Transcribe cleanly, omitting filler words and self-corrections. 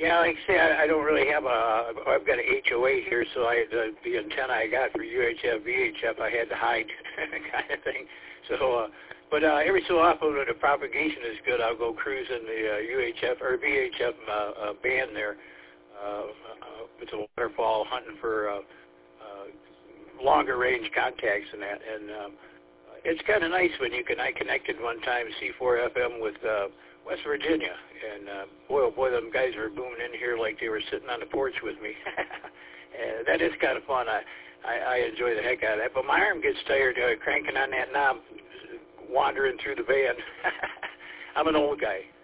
Yeah, like I say, I don't really have I've got an HOA here, so the antenna I got for UHF, VHF, I had to hide kind of thing. So, but every so often when the propagation is good, I'll go cruise in the UHF or VHF band there. It's a waterfall hunting for longer range contacts and that, and it's kind of nice when I connected one time C4 FM with West Virginia, and boy, oh boy, them guys were booming in here like they were sitting on the porch with me. And that is kind of fun. I enjoy the heck out of that, but my arm gets tired cranking on that knob, wandering through the band. I'm an old guy.